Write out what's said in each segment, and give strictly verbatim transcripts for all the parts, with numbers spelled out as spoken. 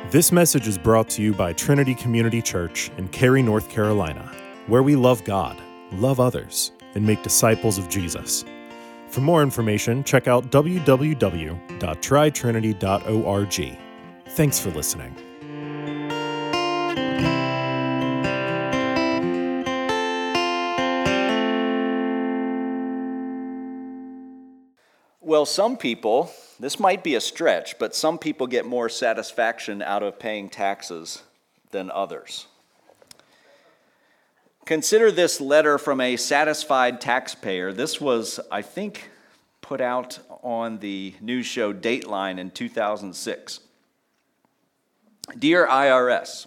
This message is brought to you by Trinity Community Church in Cary, North Carolina, where we love God, love others, and make disciples of Jesus. For more information, check out w w w dot tri trinity dot org. Thanks for listening. Well, some people, this might be a stretch, but some people get more satisfaction out of paying taxes than others. Consider this letter from a satisfied taxpayer. This was, I think, put out on the news show Dateline in two thousand six. Dear I R S,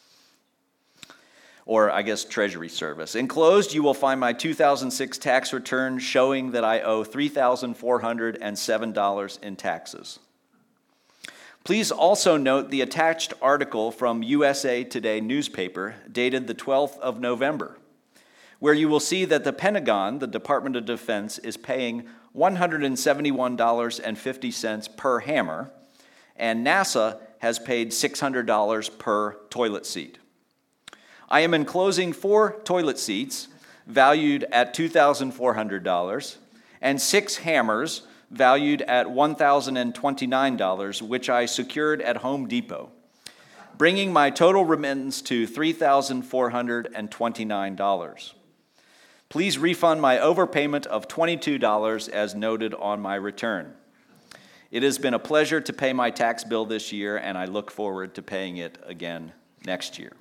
or I guess Treasury Service, enclosed you will find my two thousand six tax return showing that I owe three thousand four hundred seven dollars in taxes. Please also note the attached article from U S A Today newspaper dated the twelfth of November, where you will see that the Pentagon, the Department of Defense, is paying one hundred seventy-one dollars and fifty cents per hammer, and NASA has paid six hundred dollars per toilet seat. I am enclosing four toilet seats valued at two thousand four hundred dollars and six hammers valued at one thousand twenty-nine dollars, which I secured at Home Depot, bringing my total remittance to three thousand four hundred twenty-nine dollars. Please refund my overpayment of twenty-two dollars as noted on my return. It has been a pleasure to pay my tax bill this year, and I look forward to paying it again next year.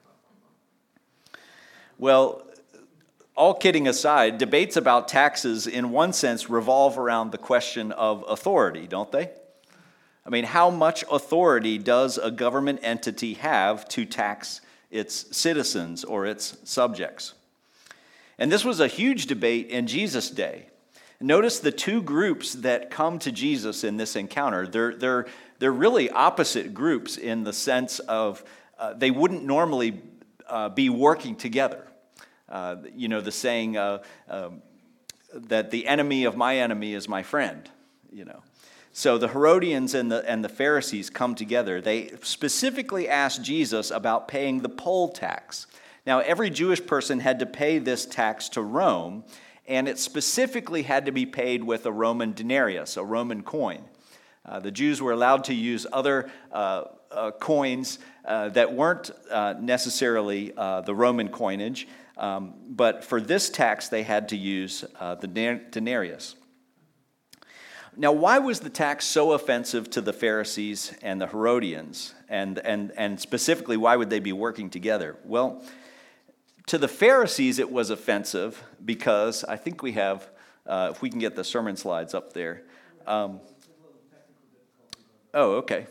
Well, all kidding aside, debates about taxes in one sense revolve around the question of authority, don't they? I mean, how much authority does a government entity have to tax its citizens or its subjects? And this was a huge debate in Jesus' day. Notice the two groups that come to Jesus in this encounter. They're, they're, they're really opposite groups in the sense of uh, they wouldn't normally uh, be working together. Uh, you know, the saying uh, um, that the enemy of my enemy is my friend, you know. So the Herodians and the, and the Pharisees come together. They specifically asked Jesus about paying the poll tax. Now, every Jewish person had to pay this tax to Rome, and it specifically had to be paid with a Roman denarius, a Roman coin. Uh, the Jews were allowed to use other uh, uh, coins uh, that weren't uh, necessarily uh, the Roman coinage, um, but for this tax they had to use uh, the denarius. Now, why was the tax so offensive to the Pharisees and the Herodians? And, and, and specifically, why would they be working together? Well, to the Pharisees, it was offensive because I think we have, uh, if we can get the sermon slides up there. Um, oh, okay.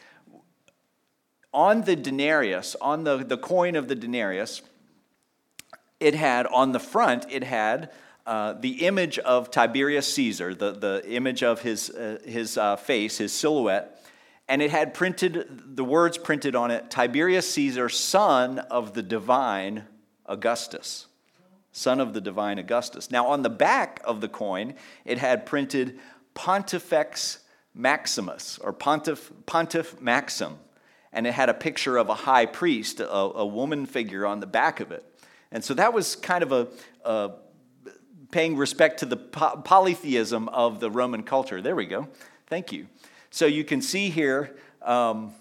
On the denarius, on the, the coin of the denarius, it had, on the front, it had uh, the image of Tiberius Caesar, the, the image of his, uh, his uh, face, his silhouette, and it had printed, the words printed on it, Tiberius Caesar, son of the divine Augustus, son of the divine Augustus. Now, on the back of the coin, it had printed Pontifex Maximus, or Pontiff, Pontiff Maxim, and it had a picture of a high priest, a, a woman figure on the back of it. And so that was kind of a, a paying respect to the po- polytheism of the Roman culture. There we go. Thank you. So you can see here, um,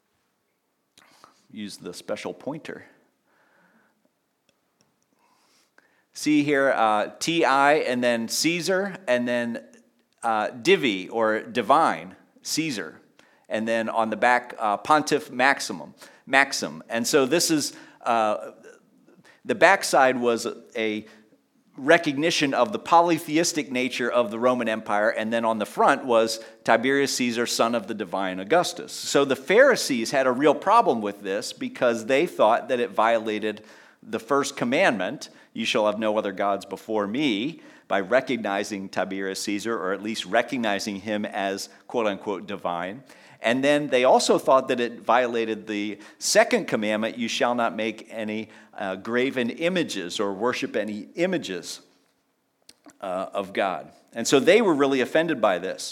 use the special pointer. See here, uh, T I and then Caesar, and then uh, Divi, or divine, Caesar. And then on the back, uh, Pontiff Maximum, Maxim. And so this is, uh, the backside was a recognition of the polytheistic nature of the Roman Empire, and then on the front was Tiberius Caesar, son of the divine Augustus. So the Pharisees had a real problem with this because they thought that it violated the first commandment, you shall have no other gods before me, by recognizing Tiberius Caesar, or at least recognizing him as quote-unquote divine. And then they also thought that it violated the second commandment, you shall not make any uh, graven images or worship any images uh, of God. And so they were really offended by this.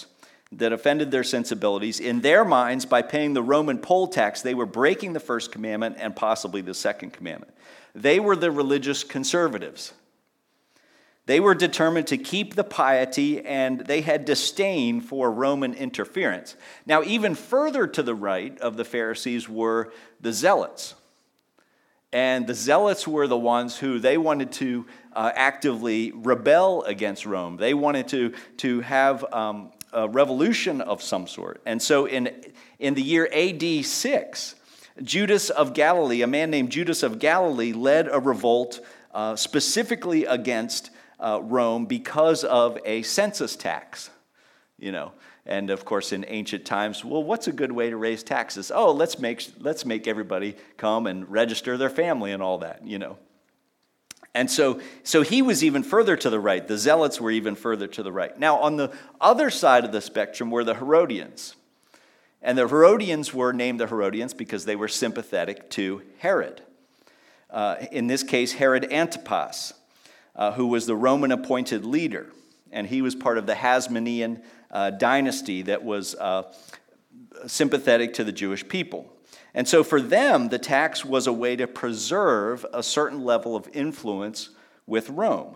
that offended their sensibilities. In their minds, by paying the Roman poll tax, they were breaking the first commandment and possibly the second commandment. They were the religious conservatives. They were determined to keep the piety, and they had disdain for Roman interference. Now, even further to the right of the Pharisees were the Zealots. And the Zealots were the ones who they wanted to uh, actively rebel against Rome. They wanted to, to have um, a revolution of some sort. And so in, in the year A D six, Judas of Galilee, a man named Judas of Galilee, led a revolt uh, specifically against uh, Rome because of a census tax, you know. And of course, in ancient times, well, what's a good way to raise taxes? Oh, let's make let's make everybody come and register their family and all that, you know. And so, so he was even further to the right. The Zealots were even further to the right. Now, on the other side of the spectrum were the Herodians. And the Herodians were named the Herodians because they were sympathetic to Herod. Uh, in this case, Herod Antipas, uh, who was the Roman appointed leader. And he was part of the Hasmonean uh, dynasty that was uh, sympathetic to the Jewish people. And so for them, the tax was a way to preserve a certain level of influence with Rome.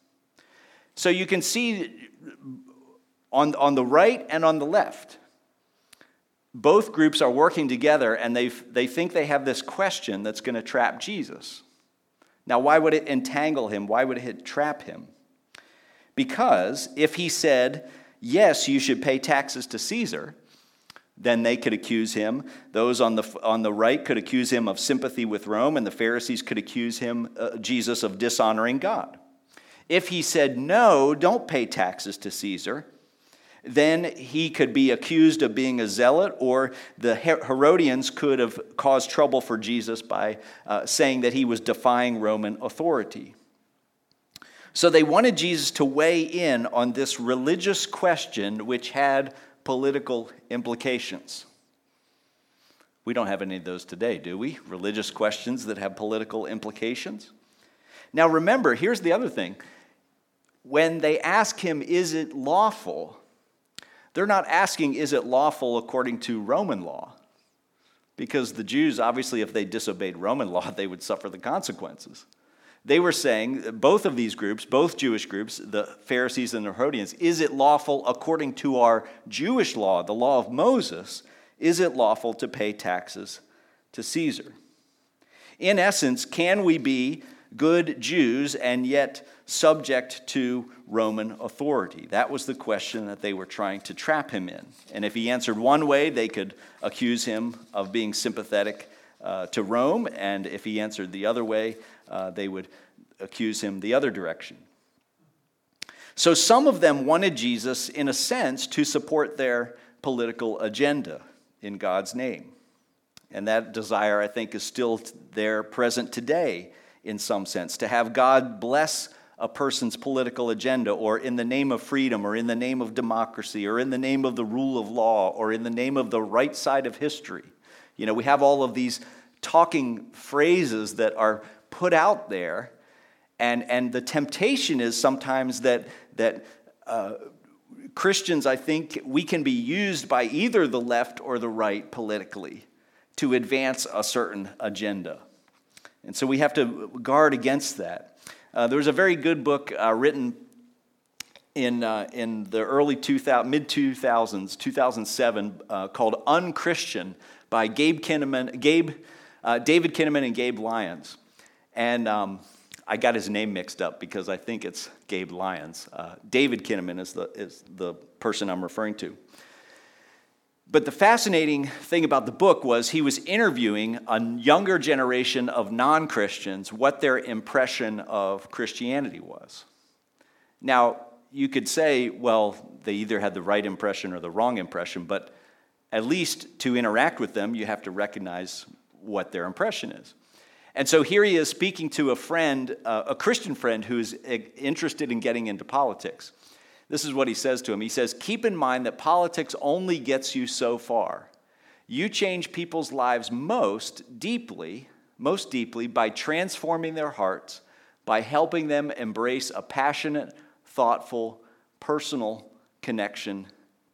So you can see on, on the right and on the left, both groups are working together, and they they think they have this question that's going to trap Jesus. Now, why would it entangle him? Why would it trap him? Because if he said, yes, you should pay taxes to Caesar, then they could accuse him. Those on the on the right could accuse him of sympathy with Rome, and the Pharisees could accuse him, uh, Jesus, of dishonoring God. If he said, no, don't pay taxes to Caesar, then he could be accused of being a zealot, or the Herodians could have caused trouble for Jesus by uh, saying that he was defying Roman authority. So they wanted Jesus to weigh in on this religious question which had political implications. We don't have any of those today, do we? Religious questions that have political implications. Now remember, here's the other thing. When they ask him, is it lawful? They're not asking, is it lawful according to Roman law? Because the Jews, obviously, if they disobeyed Roman law, they would suffer the consequences. They were saying, both of these groups, both Jewish groups, the Pharisees and the Herodians, is it lawful according to our Jewish law, the law of Moses, is it lawful to pay taxes to Caesar? In essence, can we be good Jews and yet subject to Roman authority? That was the question that they were trying to trap him in. And if he answered one way, they could accuse him of being sympathetic uh, to Rome. And if he answered the other way, uh, they would accuse him the other direction. So some of them wanted Jesus, in a sense, to support their political agenda in God's name. And that desire, I think, is still there present today in some sense, to have God bless a person's political agenda, or in the name of freedom, or in the name of democracy, or in the name of the rule of law, or in the name of the right side of history. You know, we have all of these talking phrases that are put out there, and, and the temptation is sometimes that, that uh, Christians, I think, we can be used by either the left or the right politically to advance a certain agenda. And so we have to guard against that. Uh, there was a very good book uh, written in uh, in the early two thousand, mid two thousands, two thousand seven, uh, called "Unchristian" by Gabe Kinnaman, Gabe, uh, David Kinnaman and Gabe Lyons. And um, I got his name mixed up because I think it's Gabe Lyons. Uh, David Kinnaman is the is the person I'm referring to. But the fascinating thing about the book was he was interviewing a younger generation of non-Christians, what their impression of Christianity was. Now, you could say, well, they either had the right impression or the wrong impression, but at least to interact with them, you have to recognize what their impression is. And so here he is speaking to a friend, uh, a Christian friend who's interested in getting into politics. This is what he says to him. He says, keep in mind that politics only gets you so far. You change people's lives most deeply, most deeply by transforming their hearts, by helping them embrace a passionate, thoughtful, personal connection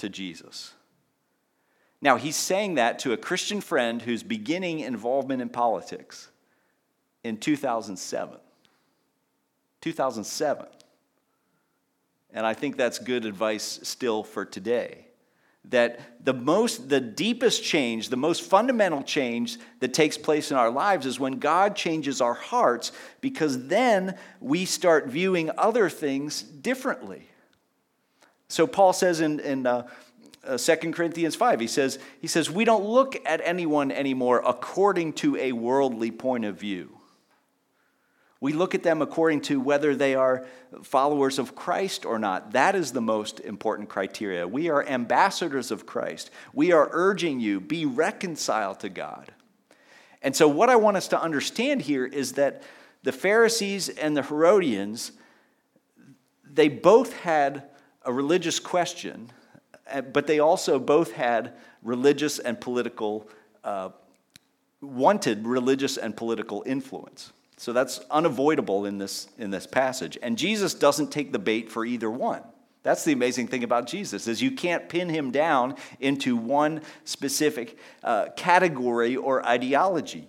to Jesus. Now, he's saying that to a Christian friend who's beginning involvement in politics in two thousand seven. two thousand seven. And I think that's good advice still for today. That the most, the deepest change, the most fundamental change that takes place in our lives is when God changes our hearts, because then we start viewing other things differently. So Paul says in, in uh, uh, Second Corinthians five, he says, he says, we don't look at anyone anymore according to a worldly point of view. We look at them according to whether they are followers of Christ or not. That is the most important criteria. We are ambassadors of Christ. We are urging you, be reconciled to God. And so what I want us to understand here is that the Pharisees and the Herodians, they both had a religious question, but they also both had religious and political, uh, wanted religious and political influence. So that's unavoidable in this, in this passage. And Jesus doesn't take the bait for either one. That's the amazing thing about Jesus, is you can't pin him down into one specific uh, category or ideology.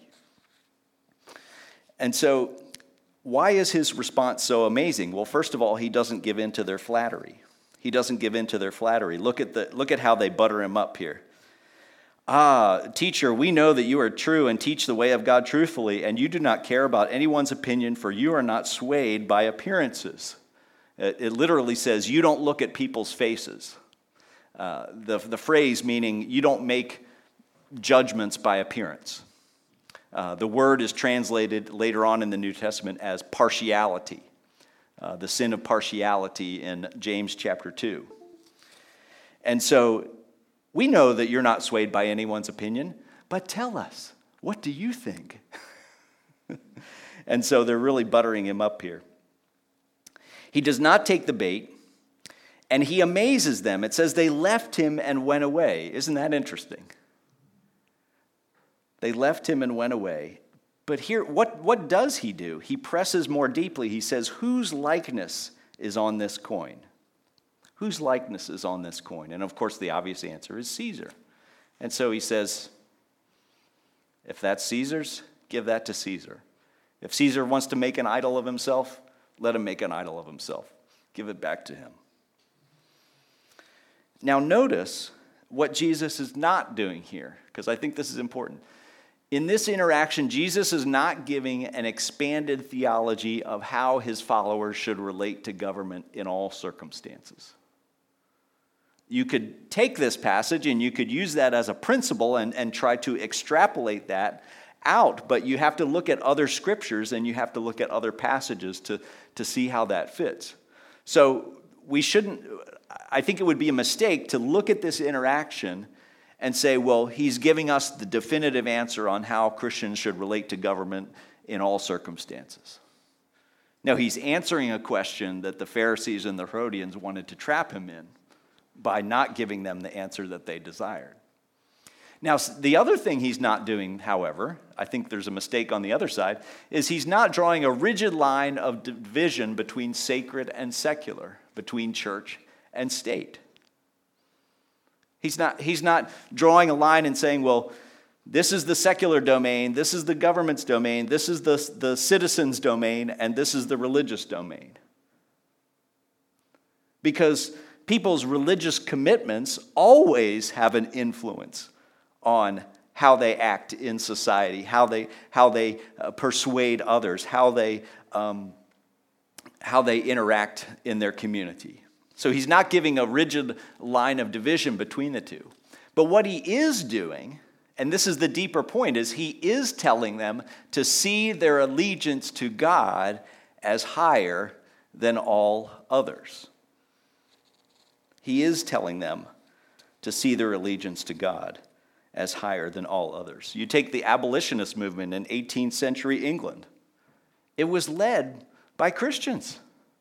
And so why is his response so amazing? Well, first of all, he doesn't give in to their flattery. He doesn't give in to their flattery. Look at the, look at how they butter him up here. Ah, teacher, we know that you are true and teach the way of God truthfully, and you do not care about anyone's opinion, for you are not swayed by appearances. It, it literally says you don't look at people's faces. Uh, the, the phrase meaning you don't make judgments by appearance. Uh, the word is translated later on in the New Testament as partiality, uh, the sin of partiality in James chapter two. And so we know that you're not swayed by anyone's opinion, but tell us, what do you think? And so they're really buttering him up here. He does not take the bait, and he amazes them. It says they left him and went away. Isn't that interesting? They left him and went away. But here, what, what does he do? He presses more deeply. He says, whose likeness is on this coin? Whose likeness is on this coin? And of course, the obvious answer is Caesar. And so he says, if that's Caesar's, give that to Caesar. If Caesar wants to make an idol of himself, let him make an idol of himself. Give it back to him. Now notice what Jesus is not doing here, because I think this is important. In this interaction, Jesus is not giving an expanded theology of how his followers should relate to government in all circumstances. You could take this passage and you could use that as a principle and, and try to extrapolate that out, but you have to look at other scriptures and you have to look at other passages to, to see how that fits. So we shouldn't, I think it would be a mistake to look at this interaction and say, well, he's giving us the definitive answer on how Christians should relate to government in all circumstances. No, he's answering a question that the Pharisees and the Herodians wanted to trap him in by not giving them the answer that they desired. Now, the other thing he's not doing, however, I think there's a mistake on the other side, is he's not drawing a rigid line of division between sacred and secular, between church and state. He's not, he's not drawing a line and saying, well, this is the secular domain, this is the government's domain, this is the, the citizen's domain, and this is the religious domain. Because people's religious commitments always have an influence on how they act in society, how they how they uh, persuade others, how they um, how they interact in their community. So he's not giving a rigid line of division between the two. But what he is doing, and this is the deeper point, is he is telling them to see their allegiance to God as higher than all others. He is telling them to see their allegiance to God as higher than all others. You take the abolitionist movement in eighteenth century England. It was led by Christians.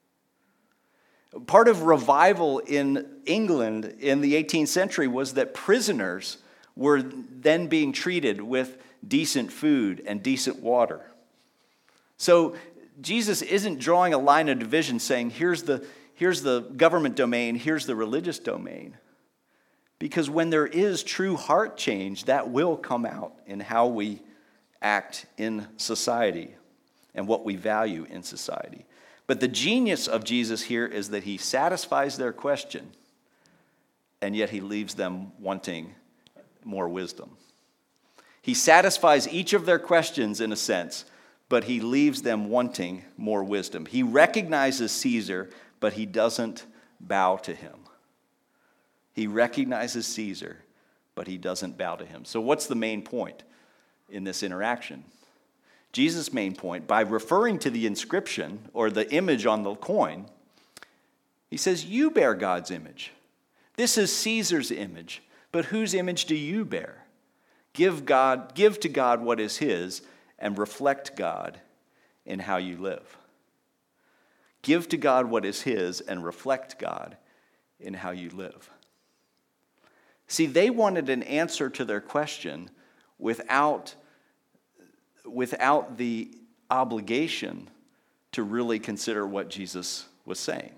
Part of revival in England in the eighteenth century was that prisoners were then being treated with decent food and decent water. So Jesus isn't drawing a line of division saying, here's the, here's the government domain, here's the religious domain. Because when there is true heart change, that will come out in how we act in society and what we value in society. But the genius of Jesus here is that he satisfies their question, and yet he leaves them wanting more wisdom. He satisfies each of their questions in a sense, but he leaves them wanting more wisdom. He recognizes Caesar, but he doesn't bow to him. He recognizes Caesar, but he doesn't bow to him. So what's the main point in this interaction? Jesus' main point, by referring to the inscription or the image on the coin, he says, you bear God's image. This is Caesar's image, but whose image do you bear? Give God, give to God what is his, and reflect God in how you live. Give to God what is his, and reflect God in how you live. See, they wanted an answer to their question without, without the obligation to really consider what Jesus was saying.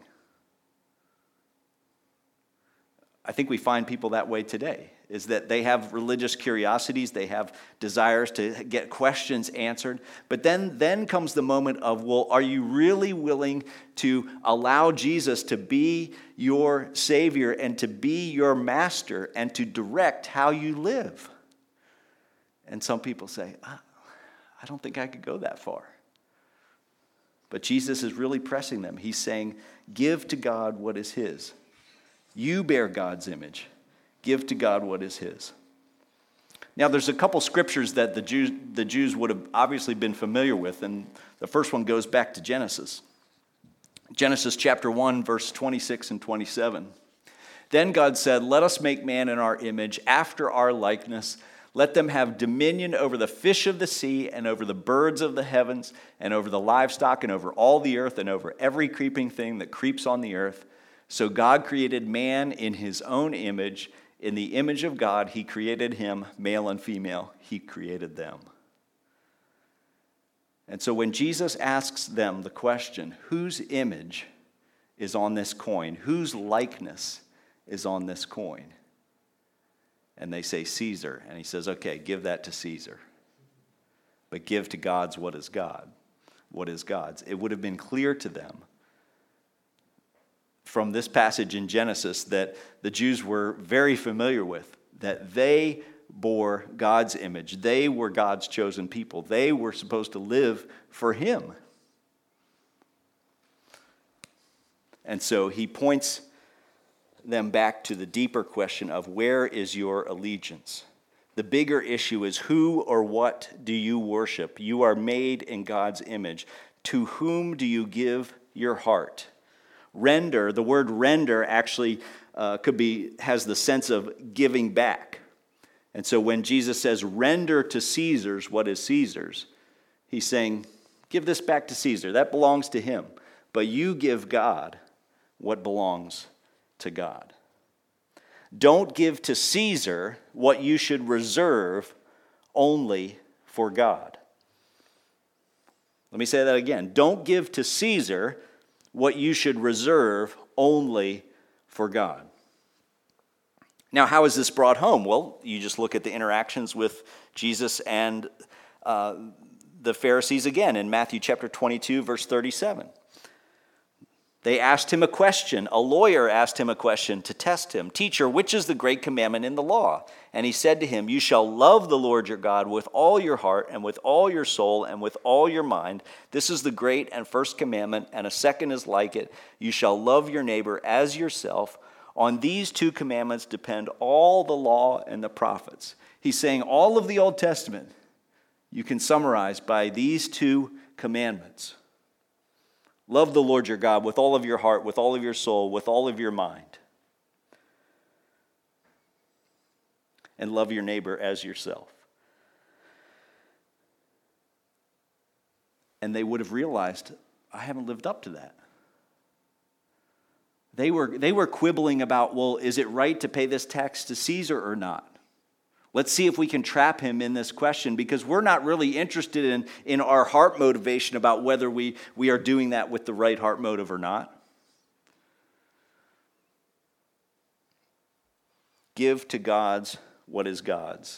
I think we find people that way today, is that they have religious curiosities, they have desires to get questions answered, but then, then comes the moment of, well, are you really willing to allow Jesus to be your Savior and to be your master and to direct how you live? And some people say, I don't think I could go that far. But Jesus is really pressing them. He's saying, give to God what is his. You bear God's image. Give to God what is his. Now, there's a couple scriptures that the Jews, the Jews would have obviously been familiar with, and the first one goes back to Genesis. Genesis chapter one, verse twenty-six and twenty-seven. Then God said, let us make man in our image, after our likeness. Let them have dominion over the fish of the sea and over the birds of the heavens and over the livestock and over all the earth and over every creeping thing that creeps on the earth. So God created man in his own image. In the image of God, he created him, male and female. He created them. And so when Jesus asks them the question, whose image is on this coin? Whose likeness is on this coin? And they say Caesar. And he says, okay, give that to Caesar. But give to God's what is God. What is God's? It would have been clear to them from this passage in Genesis that the Jews were very familiar with, that they bore God's image. They were God's chosen people. They were supposed to live for him. And so he points them back to the deeper question of where is your allegiance? The bigger issue is who or what do you worship? You are made in God's image. To whom do you give your heart? Render, the word render actually uh, could be, has the sense of giving back. And so when Jesus says, render to Caesar's what is Caesar's, he's saying, give this back to Caesar. That belongs to him. But you give God what belongs to God. Don't give to Caesar what you should reserve only for God. Let me say that again. Don't give to Caesar what you should reserve only for God. Now, how is this brought home? Well, you just look at the interactions with Jesus and uh, the Pharisees again in Matthew chapter twenty-two, verse thirty-seven. They asked him a question. A lawyer asked him a question to test him. Teacher, which is the great commandment in the law? And he said to him, you shall love the Lord your God with all your heart and with all your soul and with all your mind. This is the great and first commandment, and a second is like it. You shall love your neighbor as yourself. On these two commandments depend all the law and the prophets. He's saying all of the Old Testament you can summarize by these two commandments. Love the Lord your God with all of your heart, with all of your soul, with all of your mind. And love your neighbor as yourself. And they would have realized, I haven't lived up to that. They were, they were quibbling about, well, is it right to pay this tax to Caesar or not? Let's see if we can trap him in this question, because we're not really interested in, in our heart motivation about whether we, we are doing that with the right heart motive or not. give to God's what is God's.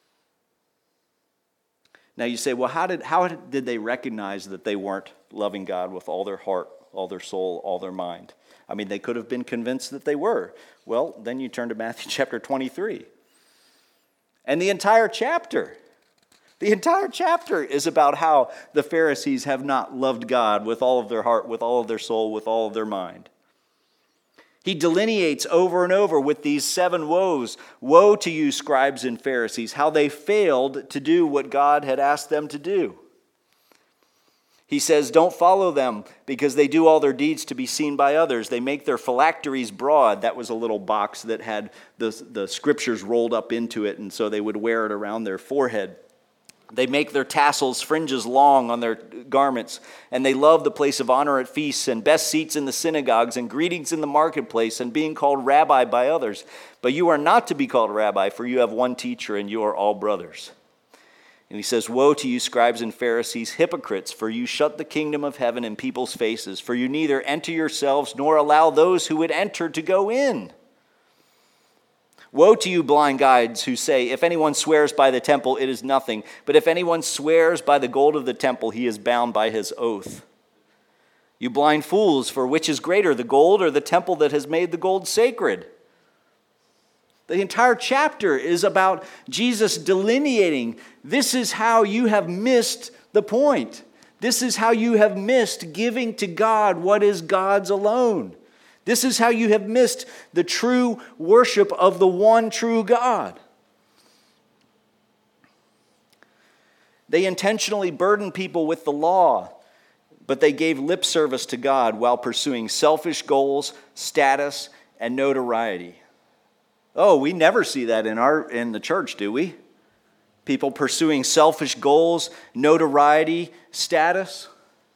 Now you say, well, how did, how did they recognize that they weren't loving God with all their heart, all their soul, all their mind? I mean, they could have been convinced that they were. Well, then you turn to Matthew chapter twenty-three. And the entire chapter, the entire chapter is about how the Pharisees have not loved God with all of their heart, with all of their soul, with all of their mind. He delineates over and over with these seven woes. Woe to you, scribes and Pharisees, how they failed to do what God had asked them to do. He says, don't follow them because they do all their deeds to be seen by others. They make their phylacteries broad. That was a little box that had the, the scriptures rolled up into it, and so they would wear it around their forehead. They make their tassels, fringes long on their garments, and they love the place of honor at feasts and best seats in the synagogues and greetings in the marketplace and being called rabbi by others. But you are not to be called rabbi, for you have one teacher and you are all brothers. And he says, woe to you, scribes and Pharisees, hypocrites, for you shut the kingdom of heaven in people's faces, for you neither enter yourselves nor allow those who would enter to go in. Woe to you, blind guides, who say, if anyone swears by the temple, it is nothing. But if anyone swears by the gold of the temple, he is bound by his oath. You blind fools, for which is greater, the gold or the temple that has made the gold sacred? The entire chapter is about Jesus delineating, this is how you have missed the point. This is how you have missed giving to God what is God's alone. This is how you have missed the true worship of the one true God. They intentionally burdened people with the law, but they gave lip service to God while pursuing selfish goals, status, and notoriety. Oh, we never see that in our in the church, do we? People pursuing selfish goals, notoriety, status.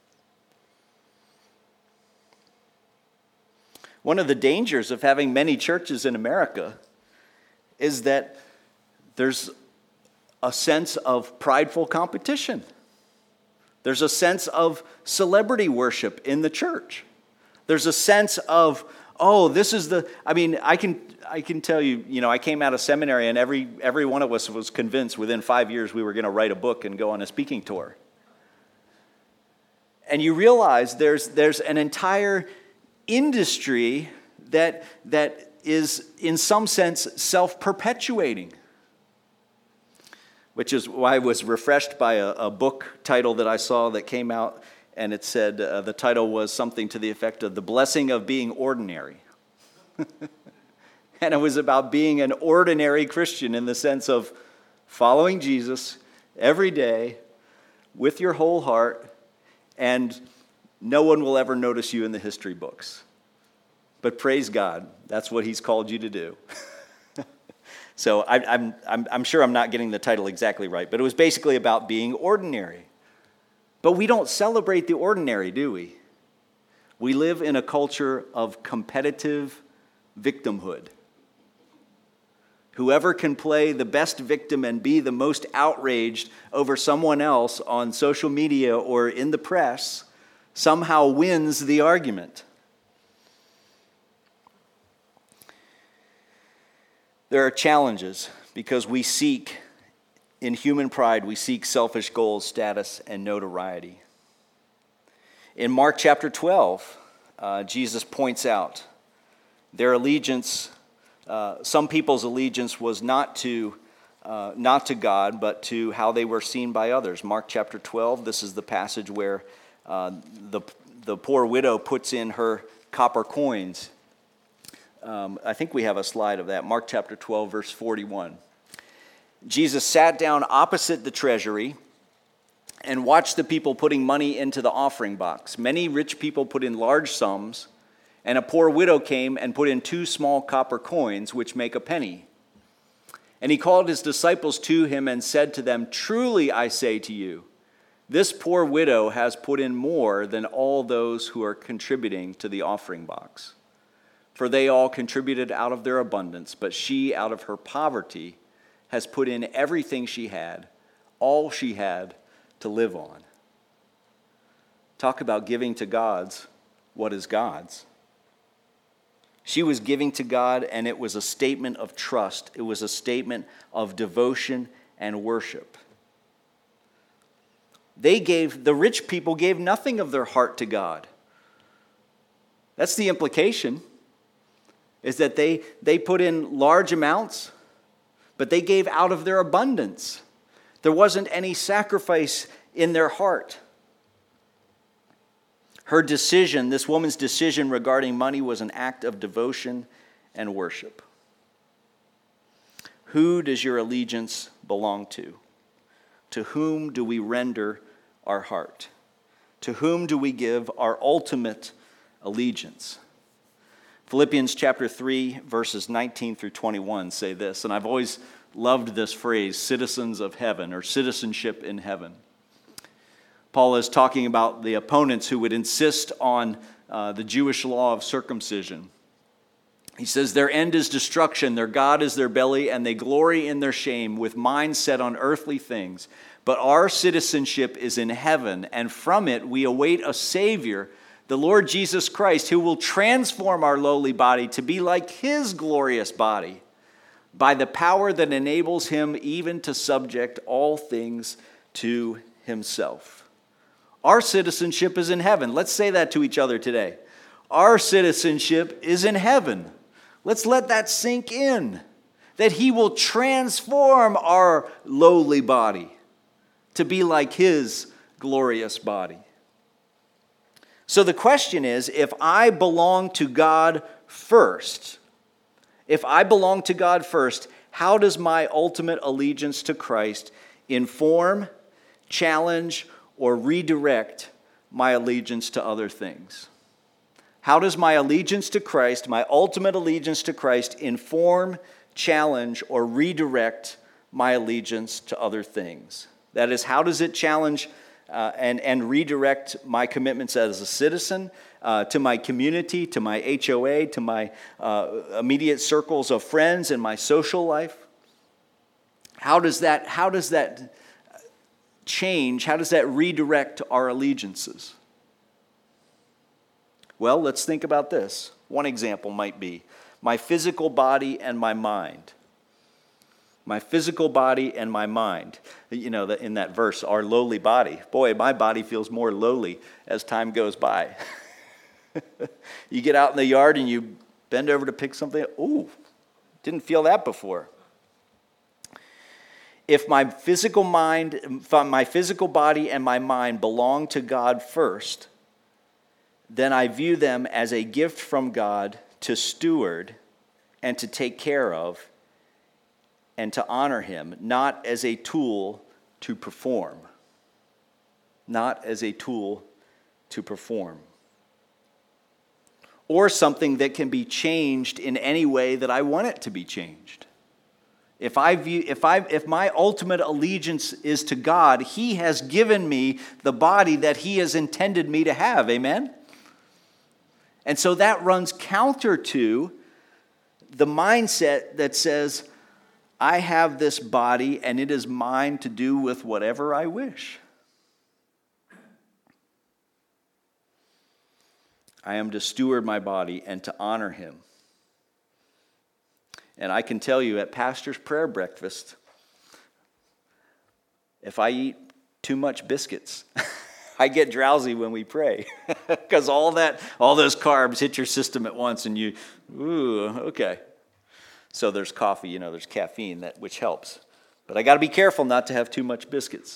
One of the dangers of having many churches in America is that there's a sense of prideful competition. There's a sense of celebrity worship in the church. There's a sense of, oh, this is the, I mean, I can I can tell you, you know, I came out of seminary and every every one of us was convinced within five years we were going to write a book and go on a speaking tour. And you realize there's there's an entire industry that that is in some sense self-perpetuating, which is why I was refreshed by a, a book title that I saw that came out, and it said uh, the title was something to the effect of The Blessing of Being Ordinary. And it was about being an ordinary Christian in the sense of following Jesus every day with your whole heart, and no one will ever notice you in the history books. But praise God, that's what he's called you to do. So I, I'm, I'm, I'm sure I'm not getting the title exactly right, but it was basically about being ordinary. But we don't celebrate the ordinary, do we? We live in a culture of competitive victimhood. Whoever can play the best victim and be the most outraged over someone else on social media or in the press somehow wins the argument. There are challenges because we seek, in human pride, we seek selfish goals, status, and notoriety. In Mark chapter twelve, uh, Jesus points out their allegiance, uh, some people's allegiance was not to, uh, not to God, but to how they were seen by others. Mark chapter twelve, this is the passage where uh, the, the poor widow puts in her copper coins. Um, I think we have a slide of that. Mark chapter twelve, verse forty-one. Jesus sat down opposite the treasury and watched the people putting money into the offering box. Many rich people put in large sums, and a poor widow came and put in two small copper coins, which make a penny. And he called his disciples to him and said to them, "Truly I say to you, this poor widow has put in more than all those who are contributing to the offering box. For they all contributed out of their abundance, but she, out of her poverty, has put in everything she had, all she had to live on." Talk about giving to God's what is God's. She was giving to God, and it was a statement of trust. It was a statement of devotion and worship. They gave, the rich people gave nothing of their heart to God. That's the implication, is that they, they put in large amounts, but they gave out of their abundance. There wasn't any sacrifice in their heart. Her decision, this woman's decision regarding money, was an act of devotion and worship. Who does your allegiance belong to? To whom do we render our heart? To whom do we give our ultimate allegiance? Philippians chapter three, verses nineteen through twenty-one say this, and I've always loved this phrase, citizens of heaven, or citizenship in heaven. Paul is talking about the opponents who would insist on uh, the Jewish law of circumcision. He says, their end is destruction, their God is their belly, and they glory in their shame with minds set on earthly things. But our citizenship is in heaven, and from it we await a Savior, the Lord Jesus Christ, who will transform our lowly body to be like his glorious body by the power that enables him even to subject all things to himself. Our citizenship is in heaven. Let's say that to each other today. Our citizenship is in heaven. Let's let that sink in, that he will transform our lowly body to be like his glorious body. So the question is, if I belong to God first, if I belong to God first, how does my ultimate allegiance to Christ inform, challenge, or redirect my allegiance to other things? How does my allegiance to Christ, my ultimate allegiance to Christ, inform, challenge, or redirect my allegiance to other things? That is, how does it challenge uh, and, and redirect my commitments as a citizen, uh, to my community, to my H O A, to my uh, immediate circles of friends and my social life? How does that, how does that change, how does that redirect our allegiances? Well, let's think about this. One example might be my physical body and my mind. My physical body and my mind. You know, in that verse, our lowly body. Boy, my body feels more lowly as time goes by. You get out in the yard and you bend over to pick something. Ooh, didn't feel that before. If my physical mind, my physical body and my mind belong to God first, then I view them as a gift from God to steward and to take care of and to honor him, not as a tool to perform. Not as a tool to perform. Or something that can be changed in any way that I want it to be changed. If I view, if I, if my ultimate allegiance is to God, he has given me the body that he has intended me to have. Amen? And so that runs counter to the mindset that says, I have this body and it is mine to do with whatever I wish. I am to steward my body and to honor him. And I can tell you at Pastor's Prayer Breakfast, if I eat too much biscuits, I get drowsy when we pray. Because all that, all those carbs hit your system at once and you, ooh, okay. So there's coffee, you know, there's caffeine, that which helps. But I got to be careful not to have too much biscuits.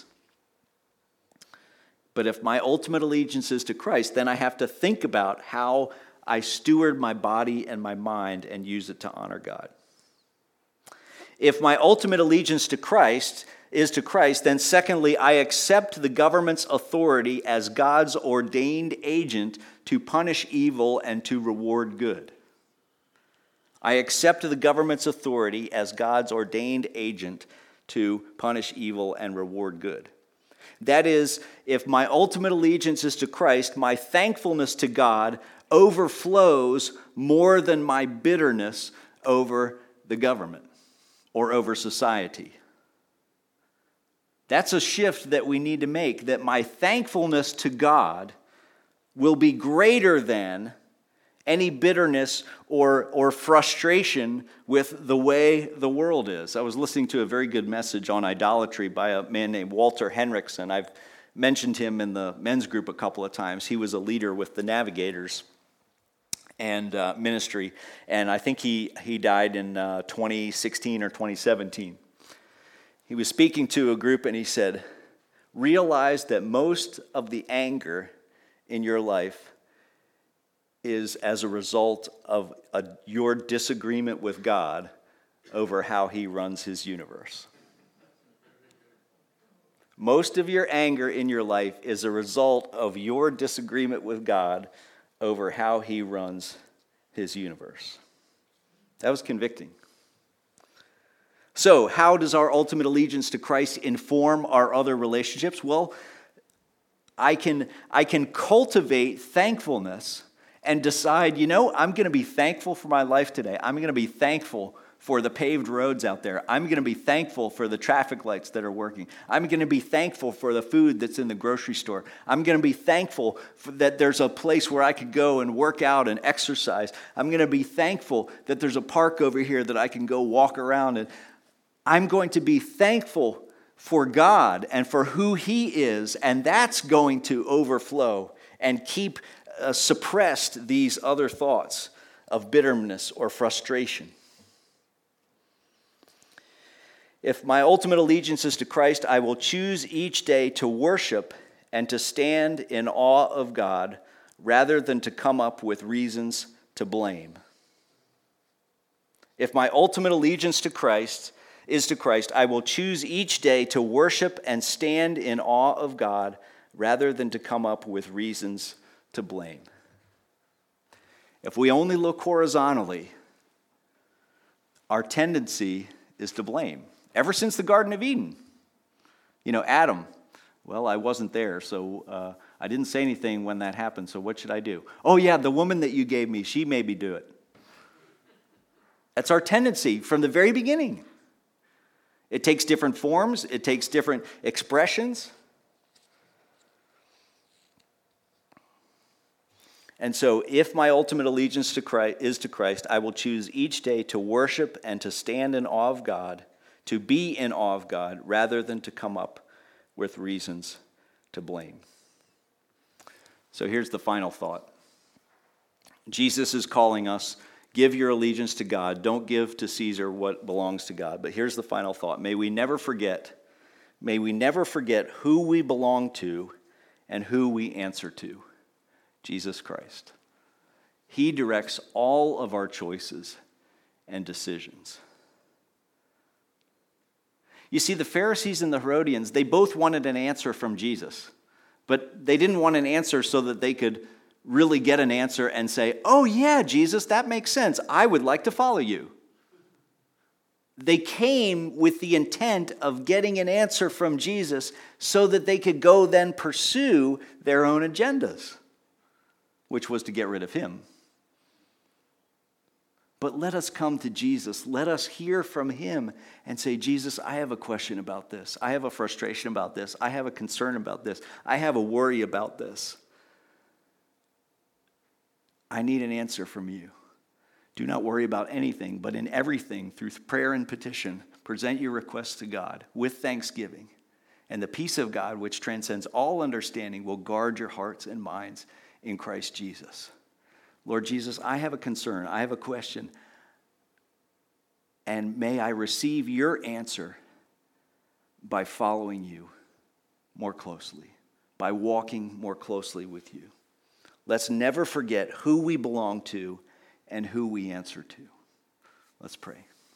But if my ultimate allegiance is to Christ, then I have to think about how I steward my body and my mind and use it to honor God. If my ultimate allegiance to Christ is to Christ, then secondly, I accept the government's authority as God's ordained agent to punish evil and to reward good. I accept the government's authority as God's ordained agent to punish evil and reward good. That is, if my ultimate allegiance is to Christ, my thankfulness to God overflows more than my bitterness over the government or over society. That's a shift that we need to make, that my thankfulness to God will be greater than any bitterness or, or frustration with the way the world is. I was listening to a very good message on idolatry by a man named Walter Henriksen. I've mentioned him in the men's group a couple of times. He was a leader with the Navigators and uh, ministry, and I think he, he died in uh, twenty sixteen or twenty seventeen. He was speaking to a group and he said, realize that most of the anger in your life is as a result of a, your disagreement with God over how he runs his universe. Most of your anger in your life is a result of your disagreement with God over how he runs his universe. That was convicting. So, how does our ultimate allegiance to Christ inform our other relationships? Well, I can, I can cultivate thankfulness and decide, you know, I'm going to be thankful for my life today. I'm going to be thankful for the paved roads out there. I'm going to be thankful for the traffic lights that are working. I'm going to be thankful for the food that's in the grocery store. I'm going to be thankful for that there's a place where I could go and work out and exercise. I'm going to be thankful that there's a park over here that I can go walk around in. I'm going to be thankful for God and for who he is, and that's going to overflow and keep uh, suppressed these other thoughts of bitterness or frustration. If my ultimate allegiance is to Christ, I will choose each day to worship and to stand in awe of God rather than to come up with reasons to blame. If my ultimate allegiance to Christ is to Christ, I will choose each day to worship and stand in awe of God rather than to come up with reasons to blame. If we only look horizontally, our tendency is to blame. Ever since the Garden of Eden. You know, Adam, well, I wasn't there, so uh, I didn't say anything when that happened, so what should I do? Oh yeah, the woman that you gave me, she made me do it. That's our tendency from the very beginning. It takes different forms, it takes different expressions. And so if my ultimate allegiance to Christ is to Christ, I will choose each day to worship and to stand in awe of God, to be in awe of God, rather than to come up with reasons to blame. So here's the final thought. Jesus is calling us, give your allegiance to God. Don't give to Caesar what belongs to God. But here's the final thought. May we never forget, may we never forget who we belong to and who we answer to. Jesus Christ. He directs all of our choices and decisions. You see, the Pharisees and the Herodians, they both wanted an answer from Jesus. But they didn't want an answer so that they could really get an answer and say, oh yeah, Jesus, that makes sense. I would like to follow you. They came with the intent of getting an answer from Jesus so that they could go then pursue their own agendas, which was to get rid of him. But let us come to Jesus. Let us hear from him and say, Jesus, I have a question about this. I have a frustration about this. I have a concern about this. I have a worry about this. I need an answer from you. Do not worry about anything, but in everything, through prayer and petition, present your requests to God with thanksgiving. And the peace of God, which transcends all understanding, will guard your hearts and minds in Christ Jesus. Lord Jesus, I have a concern. I have a question. And may I receive your answer by following you more closely, by walking more closely with you. Let's never forget who we belong to and who we answer to. Let's pray.